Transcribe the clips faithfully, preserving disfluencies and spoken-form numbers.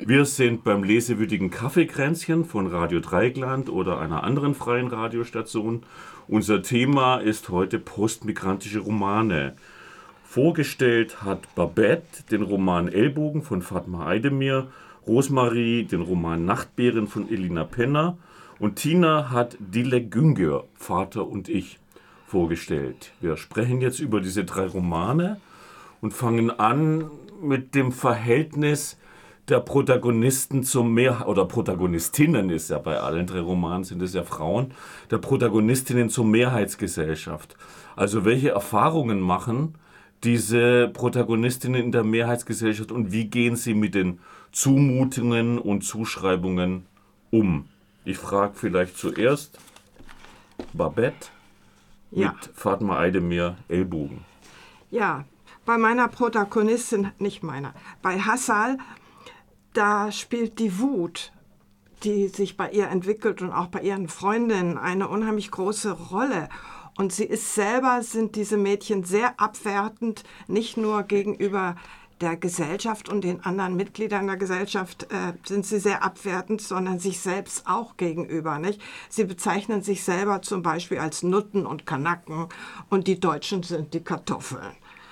Wir sind beim lesewütigen Kaffeekränzchen von Radio Dreieckland oder einer anderen freien Radiostation. Unser Thema ist heute postmigrantische Romane. Vorgestellt hat Babette den Roman Ellbogen von Fatma Aydemir, Rosmarie den Roman Nachtbeeren von Elina Penner und Tina hat Dilek Güngör, Vater und ich, vorgestellt. Wir sprechen jetzt über diese drei Romane und fangen an mit dem Verhältnis der Protagonisten zum Mehr oder Protagonistinnen, ist ja bei allen drei Romanen sind es ja Frauen, der Protagonistinnen zur Mehrheitsgesellschaft. Also welche Erfahrungen machen diese Protagonistinnen in der Mehrheitsgesellschaft und wie gehen sie mit den Zumutungen und Zuschreibungen um? Ich frage vielleicht zuerst Babette ja. mit Fatma Aydemir Ellbogen. Ja, bei meiner Protagonistin, nicht meiner, bei Hassal, da spielt die Wut, die sich bei ihr entwickelt und auch bei ihren Freundinnen eine unheimlich große Rolle. Und sie ist selber, sind diese Mädchen sehr abwertend, nicht nur gegenüber der Gesellschaft und den anderen Mitgliedern der Gesellschaft äh, sind sie sehr abwertend, sondern sich selbst auch gegenüber. Nicht? Sie bezeichnen sich selber zum Beispiel als Nutten und Kanaken und die Deutschen sind die Kartoffeln.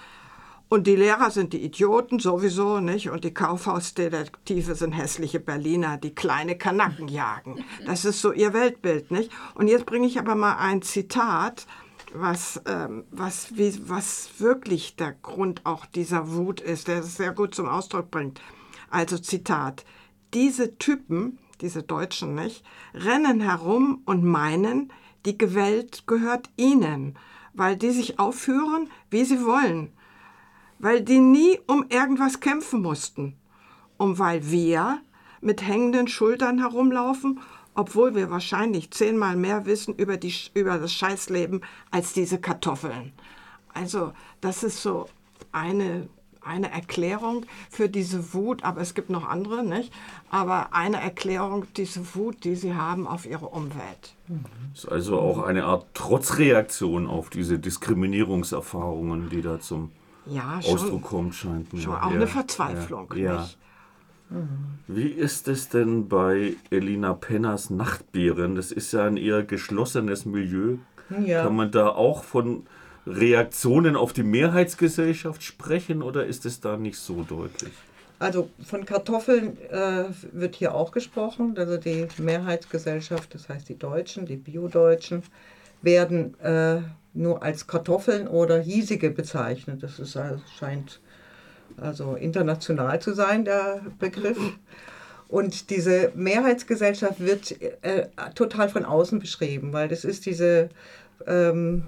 Und die Lehrer sind die Idioten sowieso, nicht? Und die Kaufhausdetektive sind hässliche Berliner, die kleine Kanaken jagen. Das ist so ihr Weltbild, nicht? Und jetzt bringe ich aber mal ein Zitat, was, ähm, was, wie, was wirklich der Grund auch dieser Wut ist, der es sehr gut zum Ausdruck bringt. Also Zitat: Diese Typen, diese Deutschen, nicht, rennen herum und meinen, die Welt gehört ihnen, weil die sich aufführen, wie sie wollen. Weil die nie um irgendwas kämpfen mussten. Und weil wir mit hängenden Schultern herumlaufen, obwohl wir wahrscheinlich zehnmal mehr wissen über, die, über das Scheißleben als diese Kartoffeln. Also das ist so eine, eine Erklärung für diese Wut, aber es gibt noch andere, nicht? Aber eine Erklärung, diese Wut, die sie haben auf ihre Umwelt. Das ist also auch eine Art Trotzreaktion auf diese Diskriminierungserfahrungen, die da zum Ja, schon, Ausdruck kommt, scheint mir. Schon auch ja, eine Verzweiflung. Ja, ja. Nicht? Wie ist es denn bei Elina Penners Nachtbeeren? Das ist ja ein eher geschlossenes Milieu. Ja. Kann man da auch von Reaktionen auf die Mehrheitsgesellschaft sprechen oder ist es da nicht so deutlich? Also von Kartoffeln äh, wird hier auch gesprochen. Also die Mehrheitsgesellschaft, das heißt die Deutschen, die Bio-Deutschen, werden äh, nur als Kartoffeln oder Hiesige bezeichnet. Das ist, also, scheint also international zu sein, der Begriff. Und diese Mehrheitsgesellschaft wird äh, total von außen beschrieben, weil das ist diese ähm,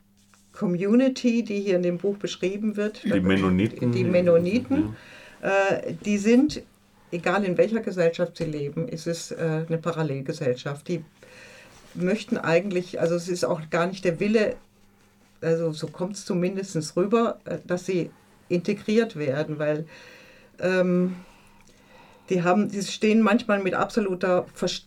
Community, die hier in dem Buch beschrieben wird. Die Mennoniten. Die Mennoniten, äh, die sind, egal in welcher Gesellschaft sie leben, ist es äh, eine Parallelgesellschaft. Die möchten eigentlich, also es ist auch gar nicht der Wille, also so kommt es zumindest rüber, dass sie integriert werden, weil ähm, die, haben, die stehen manchmal mit absoluter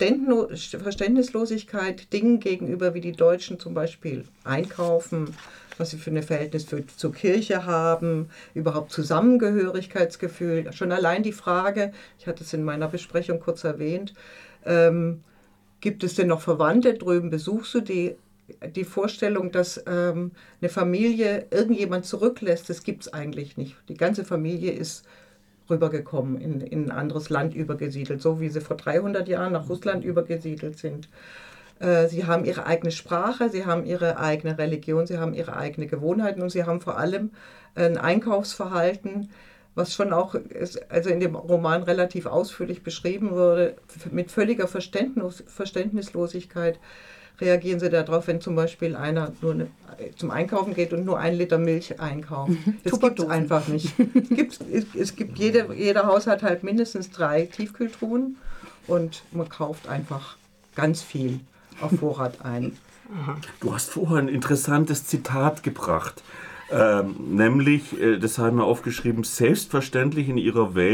Verständnislosigkeit Dingen gegenüber, wie die Deutschen zum Beispiel einkaufen, was sie für ein Verhältnis für, zur Kirche haben, überhaupt Zusammengehörigkeitsgefühl. Schon allein die Frage, ich hatte es in meiner Besprechung kurz erwähnt, ähm, gibt es denn noch Verwandte drüben, besuchst du die? Die Vorstellung, dass ähm, eine Familie irgendjemand zurücklässt, das gibt es eigentlich nicht. Die ganze Familie ist rübergekommen, in, in ein anderes Land übergesiedelt, so wie sie vor dreihundert Jahren nach Russland übergesiedelt sind. Äh, sie haben ihre eigene Sprache, sie haben ihre eigene Religion, sie haben ihre eigenen Gewohnheiten und sie haben vor allem ein Einkaufsverhalten, was schon auch ist, also in dem Roman relativ ausführlich beschrieben wurde, mit völliger Verständnis, Verständnislosigkeit reagieren sie darauf, wenn zum Beispiel einer nur eine, zum Einkaufen geht und nur ein Liter Milch einkauft. Das gibt es einfach nicht. Gibt's, es, es gibt jede, jeder Haushalt halt mindestens drei Tiefkühltruhen und man kauft einfach ganz viel auf Vorrat ein. Du hast vorher ein interessantes Zitat gebracht, ähm, nämlich, äh, das haben wir aufgeschrieben, selbstverständlich in ihrer Welt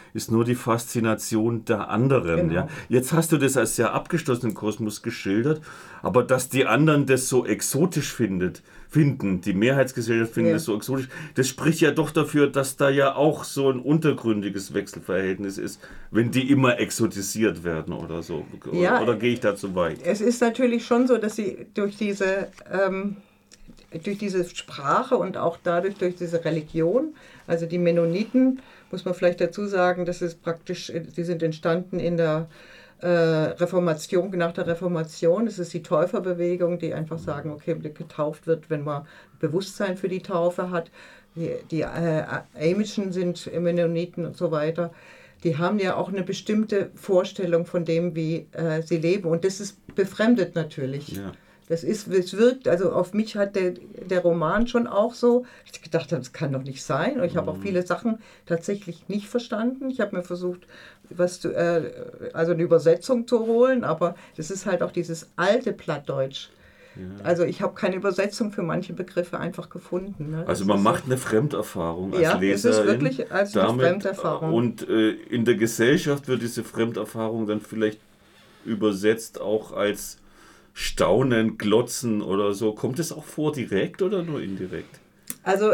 ist nur die Faszination der anderen. Genau. Ja? Jetzt hast du das als sehr abgeschlossenen Kosmos geschildert, aber dass die anderen das so exotisch findet, finden, die Mehrheitsgesellschaft findet Ja. das so exotisch, das spricht ja doch dafür, dass da ja auch so ein untergründiges Wechselverhältnis ist, wenn die immer exotisiert werden oder so. Oder, Ja. oder gehe ich da zu weit? Es ist natürlich schon so, dass sie durch diese, ähm, durch diese Sprache und auch dadurch durch diese Religion, also die Mennoniten, muss man vielleicht dazu sagen, das ist praktisch, die sind entstanden in der äh, Reformation, nach der Reformation. Es ist die Täuferbewegung, die einfach sagen, okay, getauft wird, wenn man Bewusstsein für die Taufe hat. Die, die äh, Amischen sind Mennoniten und so weiter. Die haben ja auch eine bestimmte Vorstellung von dem, wie äh, sie leben. Und das ist befremdet natürlich. Ja. Das ist, es wirkt, also auf mich hat der, der Roman schon auch so, ich gedacht habe, das kann doch nicht sein. Und ich habe auch viele Sachen tatsächlich nicht verstanden. Ich habe mir versucht, was zu, äh, also eine Übersetzung zu holen, aber das ist halt auch dieses alte Plattdeutsch. Ja. Also ich habe keine Übersetzung für manche Begriffe einfach gefunden. Ne? Also man macht eine Fremderfahrung als ja, Leserin. es ist wirklich als eine damit, Fremderfahrung. Und äh, in der Gesellschaft wird diese Fremderfahrung dann vielleicht übersetzt auch als Staunen, Glotzen oder so. Kommt es auch vor direkt oder nur indirekt? Also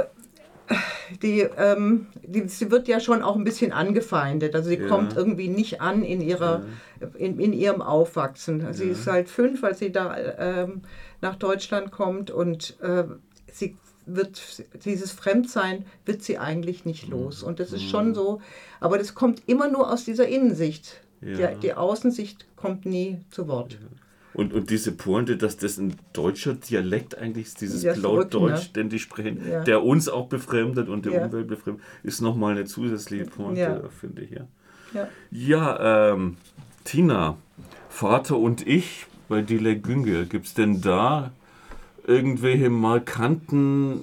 die, ähm, die, sie wird ja schon auch ein bisschen angefeindet. Also sie Ja. kommt irgendwie nicht an in, ihrer, ja. in, in ihrem Aufwachsen. Also ja. Sie ist halt fünf, als sie da ähm, nach Deutschland kommt und äh, sie wird, dieses Fremdsein wird sie eigentlich nicht los. Und das ist mhm. schon so, aber das kommt immer nur aus dieser Innensicht. Ja. Die, die Außensicht kommt nie zu Wort. Ja. Und, und diese Pointe, dass das ein deutscher Dialekt eigentlich ist, dieses Ja, Plattdeutsch, ne? den die sprechen, Ja. der uns auch befremdet und die Ja. Umwelt befremdet, ist nochmal eine zusätzliche Pointe, Ja. finde ich. Ja, Ja. ja ähm, Tina, Vater und ich bei Dile Güngel, gibt es denn da irgendwelche markanten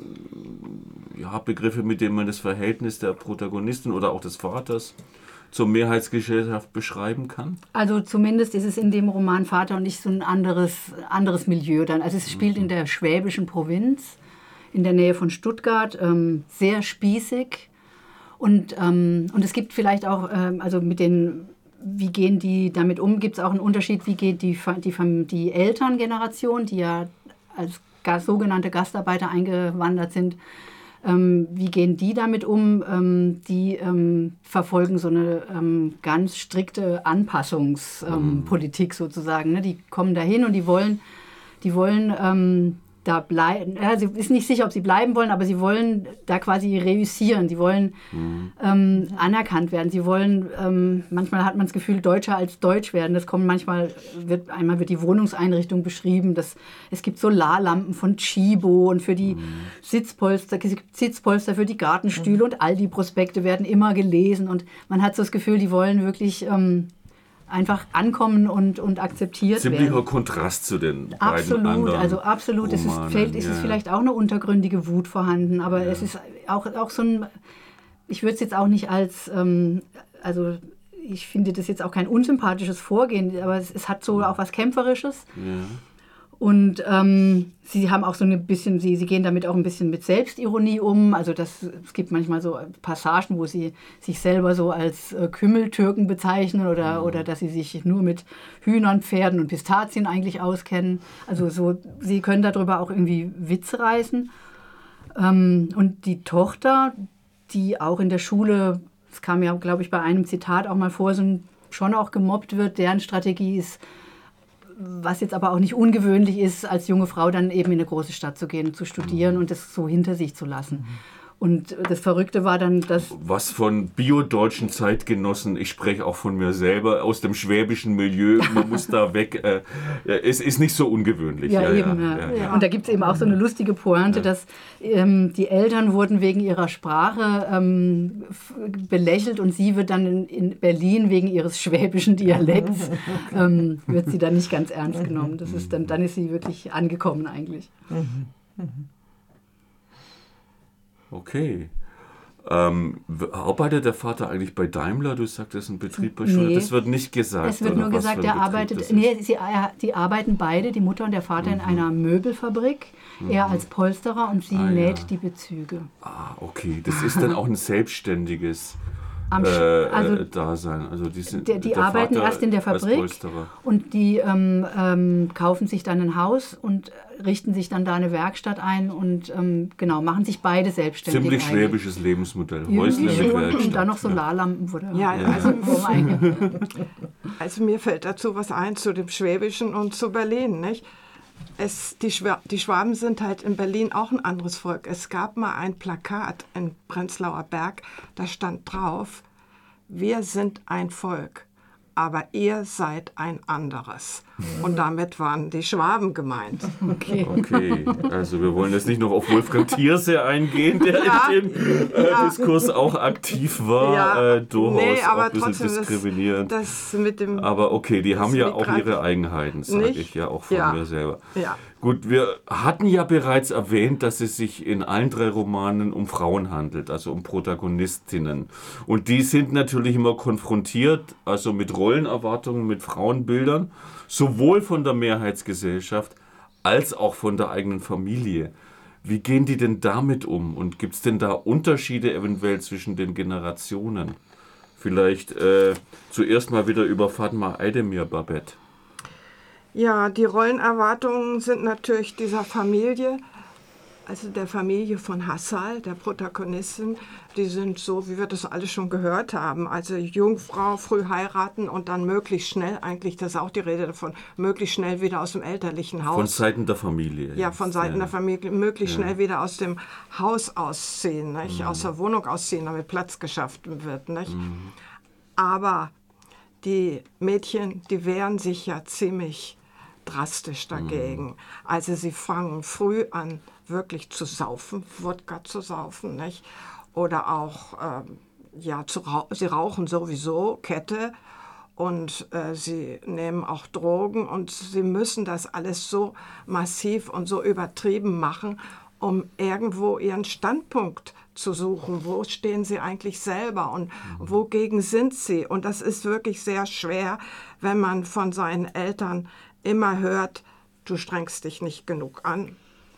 ja, Begriffe, mit denen man das Verhältnis der Protagonistin oder auch des Vaters zur Mehrheitsgesellschaft beschreiben kann? Also zumindest ist es in dem Roman Vater und ich so ein anderes, anderes Milieu dann. Also es spielt in der schwäbischen Provinz, in der Nähe von Stuttgart, ähm, sehr spießig. Und, ähm, und es gibt vielleicht auch, ähm, also mit den, wie gehen die damit um, gibt es auch einen Unterschied, wie geht die, die, die Elterngeneration, die ja als Gas, sogenannte Gastarbeiter eingewandert sind, Ähm, wie gehen die damit um? Ähm, die ähm, verfolgen so eine ähm, ganz strikte Anpassungspolitik ähm, mhm. sozusagen. Ne? Die kommen dahin und die wollen, die wollen ähm, da bleiben. Ja, sie ist nicht sicher, ob sie bleiben wollen, aber sie wollen da quasi reüssieren. Sie wollen mhm. ähm, anerkannt werden. Sie wollen, ähm, manchmal hat man das Gefühl, Deutscher als Deutsch werden. Das kommt manchmal, wird, einmal wird die Wohnungseinrichtung beschrieben. Dass, es gibt Solarlampen von Chibo und für die mhm. Sitzpolster, es gibt Sitzpolster für die Gartenstühle mhm. und all die Prospekte werden immer gelesen. Und man hat so das Gefühl, die wollen wirklich ähm, einfach ankommen und, und akzeptiert Ziemlicher werden. Kontrast zu den absolut, beiden anderen also absolut. Es ist, fällt, ist ja. es vielleicht auch eine untergründige Wut vorhanden, aber ja. es ist auch, auch so ein, ich würde es jetzt auch nicht als, ähm, also ich finde das jetzt auch kein unsympathisches Vorgehen, aber es, es hat so auch was Kämpferisches. Ja. Und ähm, sie haben auch so ein bisschen, sie, sie gehen damit auch ein bisschen mit Selbstironie um. Also das, es gibt manchmal so Passagen, wo sie sich selber so als äh, Kümmeltürken bezeichnen oder, mhm. oder dass sie sich nur mit Hühnern, Pferden und Pistazien eigentlich auskennen. Also so, sie können darüber auch irgendwie Witze reißen. Ähm, und die Tochter, die auch in der Schule, es kam ja, glaube ich, bei einem Zitat auch mal vor, so ein, schon auch gemobbt wird, deren Strategie ist, was jetzt aber auch nicht ungewöhnlich ist, als junge Frau dann eben in eine große Stadt zu gehen, zu studieren und das so hinter sich zu lassen. Und das Verrückte war dann, dass... Was von biodeutschen Zeitgenossen, ich spreche auch von mir selber, aus dem schwäbischen Milieu, man muss da weg, äh, es ist nicht so ungewöhnlich. Ja, ja eben. Ja, ja. Ja, ja. Und da gibt es eben auch so eine lustige Pointe, ja. dass ähm, die Eltern wurden wegen ihrer Sprache ähm, belächelt und sie wird dann in, in Berlin wegen ihres schwäbischen Dialekts, ähm, wird sie dann nicht ganz ernst genommen. Das ist dann, dann ist sie wirklich angekommen eigentlich. Mhm. Mhm. Okay. Ähm, arbeitet der Vater eigentlich bei Daimler? Du sagtest, ein Betrieb bei Schule. Nee. Das wird nicht gesagt. Es wird oder nur was gesagt, für ein er Betrieb arbeitet. das Nee, ist? sie, die arbeiten beide, die Mutter und der Vater, Mhm. in einer Möbelfabrik. Mhm. Er als Polsterer und sie Ah, näht ja. die Bezüge. Ah, okay. Das ist dann auch ein selbstständiges Am Sch- äh, also äh, da sein. Also die sind, Der, die der arbeiten Vater erst in der als Fabrik Polsterer. und die ähm, ähm, kaufen sich dann ein Haus und richten sich dann da eine Werkstatt ein und ähm, genau, machen sich beide selbstständig. Ziemlich eigentlich. schwäbisches Lebensmodell. Ja, Häusle mit schon. Werkstatt. Und dann noch Ja. Solarlampen. Oder Ja, also, vom eigenen. also mir fällt dazu was ein zu dem Schwäbischen und zu Berlin, nicht? Es, die, Schwa die Schwaben sind halt in Berlin auch ein anderes Volk. Es gab mal ein Plakat in Prenzlauer Berg, da stand drauf: Wir sind ein Volk, aber ihr seid ein anderes. Und damit waren die Schwaben gemeint. Okay. Okay, also wir wollen jetzt nicht noch auf Wolfgang Thierse eingehen, der Ja, in dem äh, ja. Diskurs auch aktiv war, Ja, äh, durchaus nee, aber auch ein bisschen trotzdem, das- diskriminierend. Das mit dem, Aber okay, die das haben ja mit auch Grad- ihre Eigenheiten, sage Nicht? ich ja auch von Ja. mir selber. ja. Gut, wir hatten ja bereits erwähnt, dass es sich in allen drei Romanen um Frauen handelt, also um Protagonistinnen. Und die sind natürlich immer konfrontiert, also mit Rollenerwartungen, mit Frauenbildern, sowohl von der Mehrheitsgesellschaft als auch von der eigenen Familie. Wie gehen die denn damit um? Und gibt es denn da Unterschiede eventuell zwischen den Generationen? Vielleicht äh, zuerst mal wieder über Fatma Aydemir, Babette. Ja, die Rollenerwartungen sind natürlich dieser Familie, also der Familie von Hassal, der Protagonistin, die sind so, wie wir das alle schon gehört haben. Also Jungfrau, früh heiraten und dann möglichst schnell, eigentlich, das ist auch die Rede davon, möglichst schnell wieder aus dem elterlichen Haus. Von Seiten der Familie. Ja, jetzt, von Seiten ja. der Familie möglichst Ja. schnell wieder aus dem Haus ausziehen, nicht? Aus der Wohnung ausziehen, damit Platz geschaffen wird. Nicht? Aber die Mädchen, die wehren sich ja ziemlich drastisch dagegen. Also sie fangen früh an, wirklich zu saufen, Wodka zu saufen, nicht? Oder auch, ähm, ja, zu rauch sie rauchen sowieso, Kette. Und äh, sie nehmen auch Drogen und sie müssen das alles so massiv und so übertrieben machen, um irgendwo ihren Standpunkt zu suchen. Wo stehen sie eigentlich selber und wogegen sind sie? Und das ist wirklich sehr schwer, wenn man von seinen Eltern immer hört, du strengst dich nicht genug an.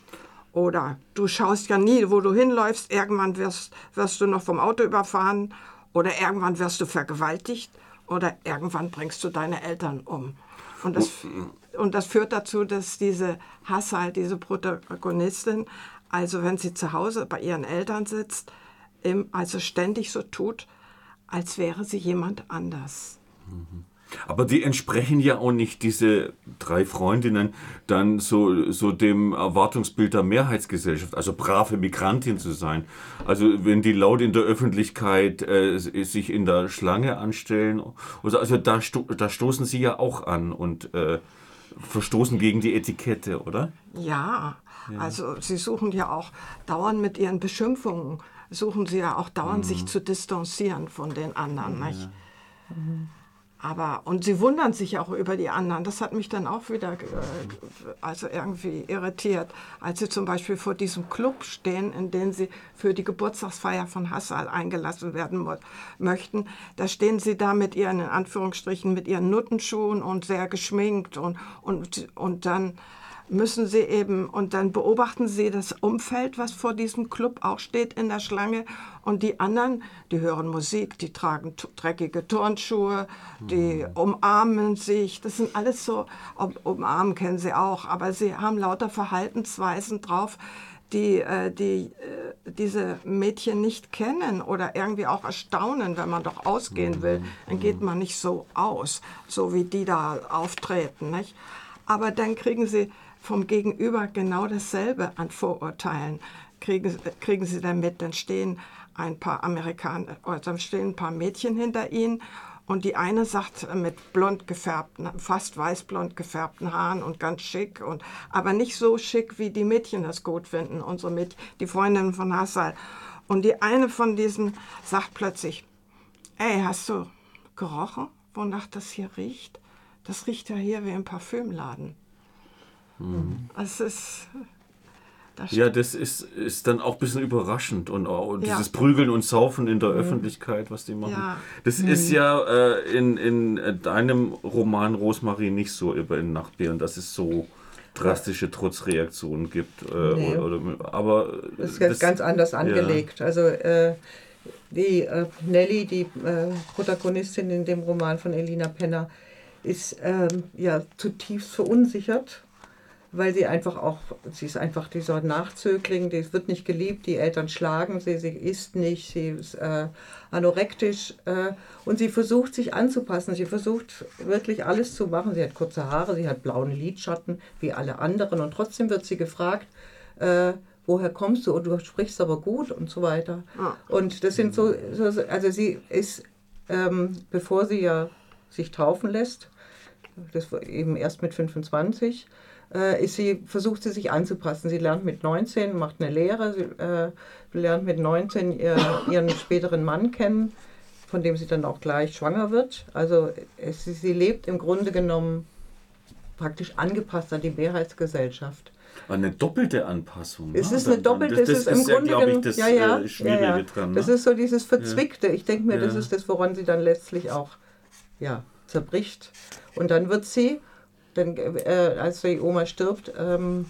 Oder du schaust ja nie, wo du hinläufst. Irgendwann wirst, wirst du noch vom Auto überfahren. Oder irgendwann wirst du vergewaltigt. Oder irgendwann bringst du deine Eltern um. Und das, und das führt dazu, dass diese Hassal, diese Protagonistin, also wenn sie zu Hause bei ihren Eltern sitzt, im, also ständig so tut, als wäre sie jemand anders. Aber die entsprechen ja auch nicht, diese drei Freundinnen, dann so, so dem Erwartungsbild der Mehrheitsgesellschaft, also brave Migrantin zu sein. Also wenn die laut in der Öffentlichkeit äh, sich in der Schlange anstellen, also, also da, sto da stoßen sie ja auch an und äh, verstoßen gegen die Etikette, oder? Ja, also sie suchen ja auch dauernd mit ihren Beschimpfungen, suchen sie ja auch dauernd sich zu distanzieren von den anderen, nicht? Aber, und sie wundern sich auch über die anderen. Das hat mich dann auch wieder äh, also irgendwie irritiert, als sie zum Beispiel vor diesem Club stehen, in den sie für die Geburtstagsfeier von Hassal eingelassen werden möchten. Da stehen sie da mit ihren, in Anführungsstrichen, mit ihren Nuttenschuhen und sehr geschminkt und, und, und dann müssen sie eben, und dann beobachten sie das Umfeld, was vor diesem Club auch steht in der Schlange. Und die anderen, die hören Musik, die tragen dreckige Turnschuhe, die umarmen sich. Das sind alles so, umarmen kennen sie auch, aber sie haben lauter Verhaltensweisen drauf, die, äh, die äh, diese Mädchen nicht kennen oder irgendwie auch erstaunen, wenn man doch ausgehen will. Dann geht man nicht so aus, so wie die da auftreten, nicht? Aber dann kriegen sie vom Gegenüber genau dasselbe an Vorurteilen. Kriegen, kriegen sie dann mit, dann stehen ein paar Amerikaner, oder dann stehen ein paar Mädchen hinter ihnen und die eine sagt mit blond gefärbten, fast weißblond gefärbten Haaren und ganz schick, und, aber nicht so schick, wie die Mädchen das gut finden, unsere Mädchen, die Freundinnen von Hassal. Und die eine von diesen sagt plötzlich, ey, hast du gerochen, wonach das hier riecht? Das riecht ja hier wie im Parfümladen. Mhm. Es ist... Das ja, das ist, ist dann auch ein bisschen überraschend. Und, und ja. dieses Prügeln und Saufen in der mhm. Öffentlichkeit, was die machen. Ja. Das mhm. ist ja äh, in, in deinem Roman Rosmarie nicht so über in Nachtbären, dass es so drastische Trotzreaktionen gibt. Äh, nee. oder, oder, aber das ist das, ganz anders angelegt. Ja. Also äh, die äh, Nelly, die äh, Protagonistin in dem Roman von Elina Penner, ist ähm, ja zutiefst verunsichert, weil sie einfach auch, sie ist einfach dieser Nachzögling, die wird nicht geliebt, die Eltern schlagen sie, sie isst nicht, sie ist äh, anorektisch äh, und sie versucht sich anzupassen, sie versucht wirklich alles zu machen, sie hat kurze Haare, sie hat blauen Lidschatten wie alle anderen und trotzdem wird sie gefragt, äh, woher kommst du und du sprichst aber gut und so weiter. Ah. Und das sind so, so, also sie ist, ähm, bevor sie ja sich taufen lässt, das war eben erst mit fünfundzwanzig, äh, ist sie, versucht sie sich anzupassen. Sie lernt mit neunzehn, macht eine Lehre, sie äh, lernt mit neunzehn ihr, ihren späteren Mann kennen, von dem sie dann auch gleich schwanger wird. Also es, sie lebt im Grunde genommen praktisch angepasst an die Mehrheitsgesellschaft. Eine doppelte Anpassung. Es ne? ist eine doppelte, das, das, das ist im ist ja, Grunde glaube ich, genommen, das ja, ja, äh, Schwierige ja, ja. dran. Ne? Das ist so dieses Verzwickte. Ja. Ich denke mir, Ja. das ist das, woran sie dann letztlich auch ja, zerbricht. Und dann wird sie, dann, äh, als die Oma stirbt, ähm,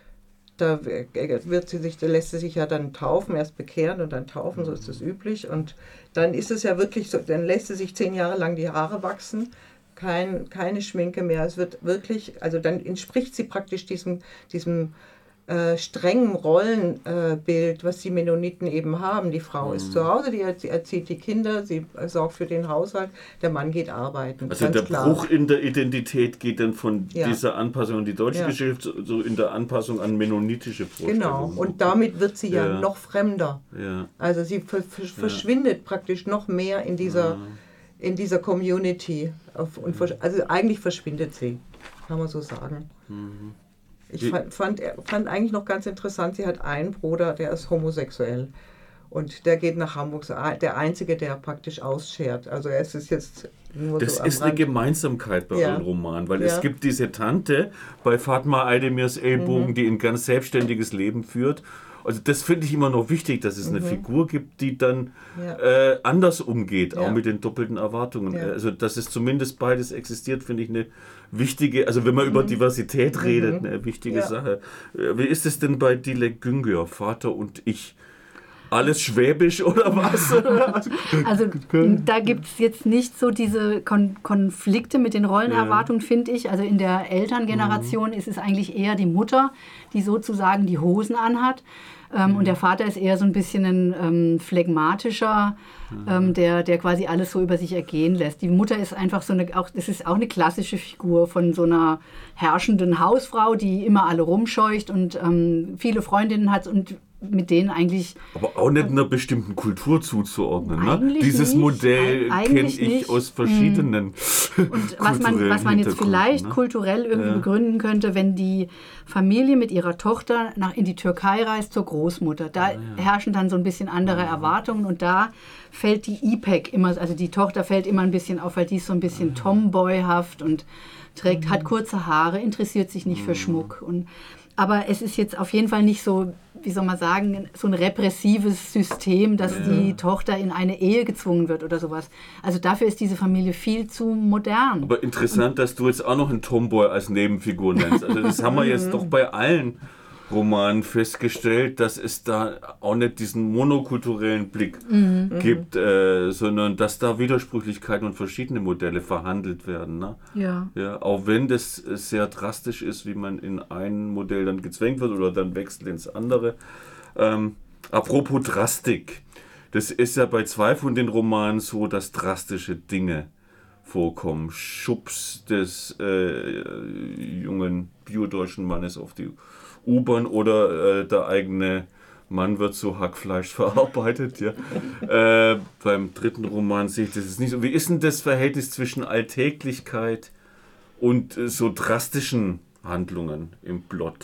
da wird sie sich, da lässt sie sich ja dann taufen, erst bekehren und dann taufen, so ist das üblich. Und dann ist es ja wirklich so, dann lässt sie sich zehn Jahre lang die Haare wachsen. Kein, keine Schminke mehr. Es wird wirklich, also dann entspricht sie praktisch diesem, diesem äh, strengen Rollenbild, äh, was die Mennoniten eben haben. Die Frau mhm. ist zu Hause, die erzie- erzieht die Kinder, sie sorgt für den Haushalt, der Mann geht arbeiten. Also der klar. Bruch in der Identität geht dann von ja. dieser Anpassung an die deutsche ja. Geschichte so in der Anpassung an mennonitische Vorstellungen. Genau, und damit wird sie ja, ja. noch fremder. Ja. Also sie ver- ver- verschwindet praktisch noch mehr in dieser... Ja. in dieser Community. Und also eigentlich verschwindet sie, kann man so sagen. Mhm. Ich fand, fand, fand eigentlich noch ganz interessant, sie hat einen Bruder, der ist homosexuell. Und der geht nach Hamburg, der Einzige, der praktisch ausschert. Also er ist es jetzt nur Das so am ist eine Rand. Gemeinsamkeit bei Ja. eurem Roman, weil Ja. es gibt diese Tante bei Fatma Aydemirs Ellbogen, Mhm. die ein ganz selbstständiges Leben führt. Also das finde ich immer noch wichtig, dass es eine Mhm. Figur gibt, die dann Ja. äh, anders umgeht, Ja. auch mit den doppelten Erwartungen. Ja. Also dass es zumindest beides existiert, finde ich eine wichtige, also wenn man über Diversität redet, eine wichtige Ja. Sache. Äh, Wie ist es denn bei Dilek Güngör, Vater und ich? Alles Schwäbisch oder was? Also da gibt es jetzt nicht so diese Kon- Konflikte mit den Rollenerwartungen, finde ich. Also in der Elterngeneration mhm. ist es eigentlich eher die Mutter, die sozusagen die Hosen anhat. Ähm, mhm. Und der Vater ist eher so ein bisschen ein ähm, phlegmatischer, mhm. ähm, der, der quasi alles so über sich ergehen lässt. Die Mutter ist einfach so eine, auch, das ist auch eine klassische Figur von so einer herrschenden Hausfrau, die immer alle rumscheucht und ähm, viele Freundinnen hat und mit denen eigentlich... Aber auch nicht einer bestimmten Kultur zuzuordnen. Ne? Dieses nicht. Modell Eig- kenne eigentlich ich nicht. aus verschiedenen Und was man, kulturellen was man jetzt Hintergründen, vielleicht ne? kulturell irgendwie Ja. begründen könnte, wenn die Familie mit ihrer Tochter nach, in die Türkei reist zur Großmutter. Da herrschen dann so ein bisschen andere Erwartungen und da fällt die İpek immer, also die Tochter fällt immer ein bisschen auf, weil die ist so ein bisschen tomboyhaft und trägt, hat kurze Haare, interessiert sich nicht für Schmuck. Und, aber es ist jetzt auf jeden Fall nicht so, wie soll man sagen, so ein repressives System, dass Ja. die Tochter in eine Ehe gezwungen wird oder sowas. Also dafür ist diese Familie viel zu modern. Aber interessant, dass du jetzt auch noch einen Tomboy als Nebenfigur nennst. Also das haben wir jetzt doch bei allen Romanen festgestellt, dass es da auch nicht diesen monokulturellen Blick Mhm. gibt, äh, sondern dass da Widersprüchlichkeiten und verschiedene Modelle verhandelt werden. Ne? Ja. Ja, auch wenn das sehr drastisch ist, wie man in ein Modell dann gezwängt wird oder dann wechselt ins andere. Ähm, apropos Drastik, das ist ja bei zwei von den Romanen so, dass drastische Dinge vorkommen. Schubs des äh, jungen biodeutschen Mannes auf die U-Bahn oder äh, der eigene Mann wird so Hackfleisch verarbeitet. Ja. äh, beim dritten Roman sehe ich das jetzt nicht so. Wie ist denn das Verhältnis zwischen Alltäglichkeit und äh, so drastischen Handlungen im Plot?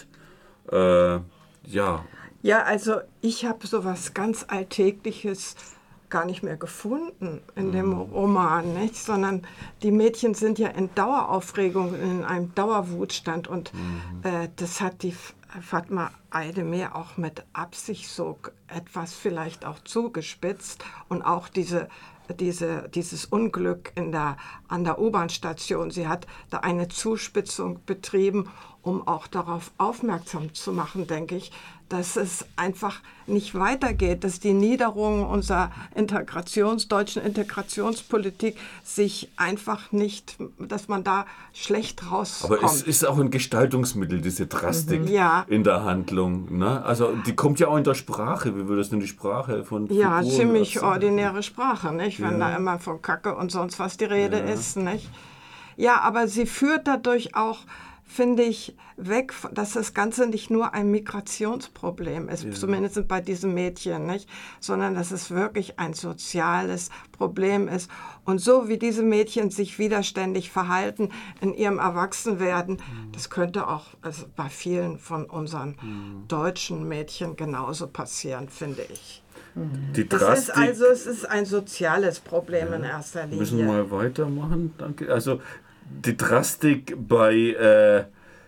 Äh, ja. Ja, also ich habe sowas ganz Alltägliches gar nicht mehr gefunden in dem Roman, nicht? Sondern die Mädchen sind ja in Daueraufregung, in einem Dauerwutstand und mhm. äh, das hat die Fatma Aydemir auch mit Absicht so etwas vielleicht auch zugespitzt und auch diese Diese, dieses Unglück in der, an der U-Bahn-Station. Sie hat da eine Zuspitzung betrieben, um auch darauf aufmerksam zu machen, denke ich, dass es einfach nicht weitergeht, dass die Niederung unserer Integrations, deutschen Integrationspolitik sich einfach nicht, dass man da schlecht rauskommt. Aber es ist auch ein Gestaltungsmittel, diese Drastik Mhm. Ja. in der Handlung. Ne? Also die kommt ja auch in der Sprache. Wie würde das denn die Sprache von Ja, Figuren ziemlich erzählen? ordinäre Sprache, nicht? Wenn Ja. da immer von Kacke und sonst was die Rede Ja. ist, nicht? Ja, aber sie führt dadurch auch, finde ich, weg, dass das Ganze nicht nur ein Migrationsproblem ist, zumindest bei diesem Mädchen, nicht? Sondern dass es wirklich ein soziales Problem ist. Und so wie diese Mädchen sich widerständig verhalten in ihrem Erwachsenwerden, das könnte auch also bei vielen von unseren deutschen Mädchen genauso passieren, finde ich. Die Das Drastik. ist also, es ist ein soziales Problem in erster Linie. Müssen wir mal weitermachen, danke. Also die Drastik bei äh,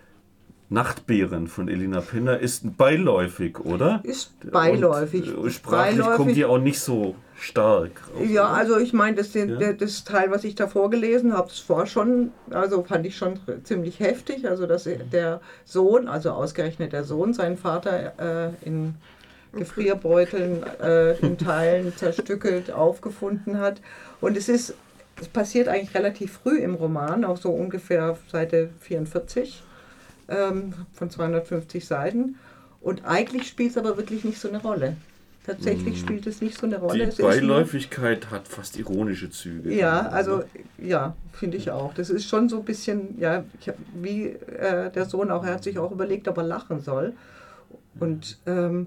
Nachtbären von Elina Pinner ist beiläufig, oder? Ist beiläufig. Und, äh, sprachlich Beiläufig. kommt die auch nicht so stark raus, Ja, oder? also ich meine, das, den- Ja. der- das Teil, was ich da vorgelesen habe, das war schon, also fand ich schon ziemlich heftig. Also dass der Sohn, also ausgerechnet der Sohn, seinen Vater äh, in Gefrierbeuteln äh, in Teilen zerstückelt aufgefunden hat. Und es ist, es passiert eigentlich relativ früh im Roman, auch so ungefähr Seite vierundvierzig ähm, von zweihundertfünfzig Seiten. Und eigentlich spielt es aber wirklich nicht so eine Rolle. Tatsächlich spielt es nicht so eine Rolle. Die Es ist nur- Beiläufigkeit hat fast ironische Züge. ja, also ja, finde ich auch. Das ist schon so ein bisschen, ja, ich hab, wie äh, der Sohn auch, er hat sich auch überlegt, ob er lachen soll. Und ähm,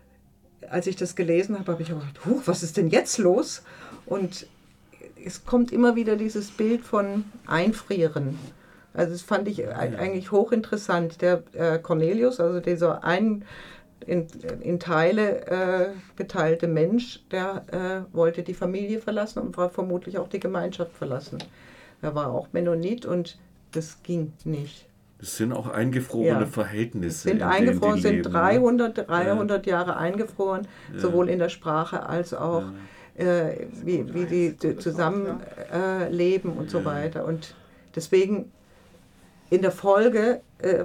als ich das gelesen habe, habe ich auch gedacht, huch, was ist denn jetzt los? Und es kommt immer wieder dieses Bild von Einfrieren. Also das fand ich eigentlich hochinteressant. Der äh, Cornelius, also dieser ein in, in Teile äh, geteilte Mensch, der äh, wollte die Familie verlassen und war vermutlich auch die Gemeinschaft verlassen. Er war auch Mennonit und das ging nicht. Das sind auch eingefrorene Ja. Verhältnisse. Sind in denen eingefroren, die sind leben, ne? dreihundert, dreihundert Jahre eingefroren, sowohl in der Sprache als auch äh, wie, wie die d- zusammen äh, leben und so weiter. Und deswegen in der Folge äh,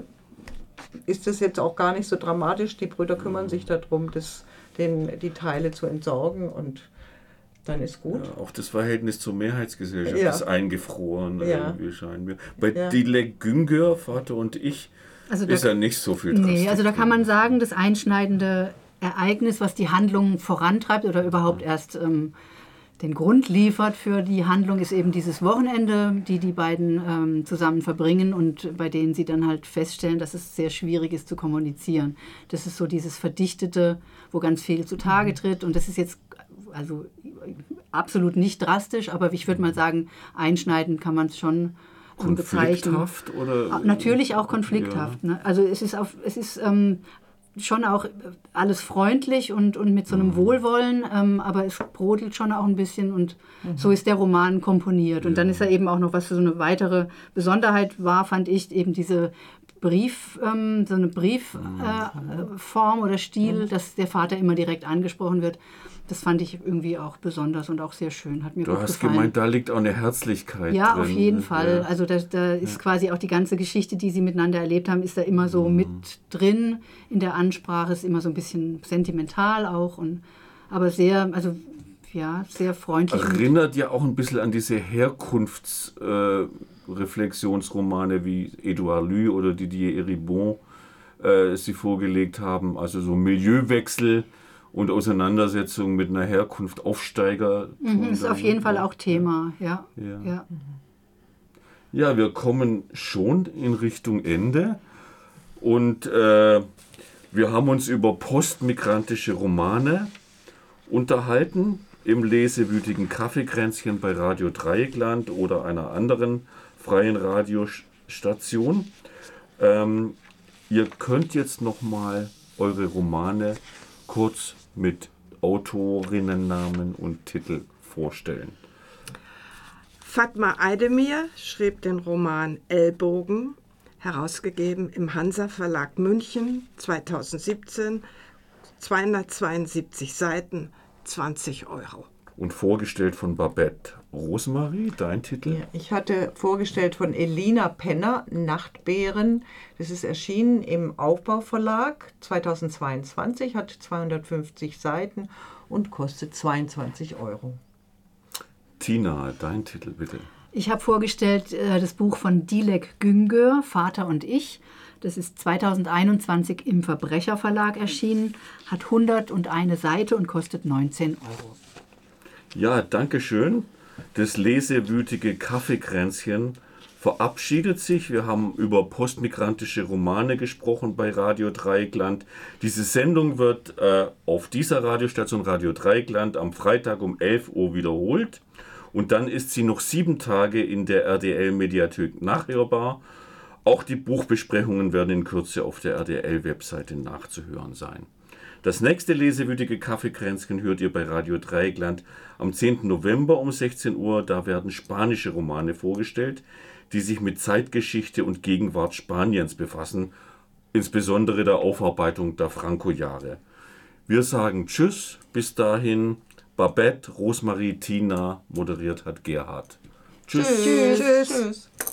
ist das jetzt auch gar nicht so dramatisch. Die Brüder kümmern sich darum, das, den, die Teile zu entsorgen und dann ist gut. Ja, auch das Verhältnis zur Mehrheitsgesellschaft Ja. ist eingefroren, Ja. irgendwie scheint mir. Bei Ja. Dilek Güngör, Vater und ich, Also da- ist ja nicht so viel Drastik Nee, also da kann man drin. sagen, das einschneidende Ereignis, was die Handlung vorantreibt oder überhaupt erst ähm, den Grund liefert für die Handlung, ist eben dieses Wochenende, die die beiden ähm, zusammen verbringen und bei denen sie dann halt feststellen, dass es sehr schwierig ist zu kommunizieren. Das ist so dieses Verdichtete, wo ganz viel zutage tritt und das ist jetzt also absolut nicht drastisch, aber ich würde mal sagen, einschneidend kann man es schon ähm, bezeichnen. Konflikthaft oder? Ah, Natürlich auch konflikthaft. Ne? Also es ist, auf, es ist ähm, schon auch alles freundlich und, und mit so einem Wohlwollen, ähm, aber es brodelt schon auch ein bisschen und so ist der Roman komponiert. Und dann ist er eben auch noch, was so eine weitere Besonderheit war, fand ich, eben diese Brief, ähm, so eine Briefform äh, Form oder Stil, dass der Vater immer direkt angesprochen wird. Das fand ich irgendwie auch besonders und auch sehr schön. Hat mir Du gut hast gefallen. gemeint, da liegt auch eine Herzlichkeit Ja, drin. auf jeden ne? Fall. Ja. Also da, da ist quasi auch die ganze Geschichte, die sie miteinander erlebt haben, ist da immer so Mhm. mit drin in der Ansprache, ist immer so ein bisschen sentimental auch, und, aber sehr, also ja, sehr freundlich. und- Erinnert ja auch ein bisschen an diese Herkunftsreflexionsromane äh, wie Edouard Louis oder Didier Eribon äh, sie vorgelegt haben. Also so Milieuwechsel und Auseinandersetzung mit einer Herkunft, Aufsteiger. Mhm, ist auf jeden Fall auch Thema, ja. Ja. ja. Ja, wir kommen schon in Richtung Ende und äh, wir haben uns über postmigrantische Romane unterhalten im lesewütigen Kaffeekränzchen bei Radio Dreieckland oder einer anderen freien Radiostation. Ähm, ihr könnt jetzt nochmal eure Romane kurz mit Autorinnennamen und Titel vorstellen. Fatma Aydemir schrieb den Roman Ellbogen, herausgegeben im Hansa Verlag München zweitausendsiebzehn, zweihundertzweiundsiebzig Seiten, zwanzig Euro. und vorgestellt von Babette. Rosemarie, dein Titel? Ja, ich hatte vorgestellt von Elina Penner, Nachtbären. Das ist erschienen im Aufbauverlag zweitausendzweiundzwanzig, hat zweihundertfünfzig Seiten und kostet zweiundzwanzig Euro. Tina, dein Titel bitte. Ich habe vorgestellt äh, das Buch von Dilek Güngör, Vater und ich. Das ist zweitausendeinundzwanzig im Verbrecherverlag erschienen, hat hunderteine Seite und kostet neunzehn Euro. Ja, danke schön. Das lesewütige Kaffeekränzchen verabschiedet sich. Wir haben über postmigrantische Romane gesprochen bei Radio Dreieckland. Diese Sendung wird äh, auf dieser Radiostation Radio Dreieckland am Freitag um elf Uhr wiederholt. Und dann ist sie noch sieben Tage in der R D L-Mediathek nachhörbar. Auch die Buchbesprechungen werden in Kürze auf der R D L-Webseite nachzuhören sein. Das nächste lesewütige Kaffeekränzchen hört ihr bei Radio Dreieckland am zehnten November um sechzehn Uhr. Da werden spanische Romane vorgestellt, die sich mit Zeitgeschichte und Gegenwart Spaniens befassen, insbesondere der Aufarbeitung der Franco-Jahre. Wir sagen Tschüss, bis dahin. Babette, Rosemarie, Tina, moderiert hat Gerhard. Tschüss. Tschüss. Tschüss. Tschüss.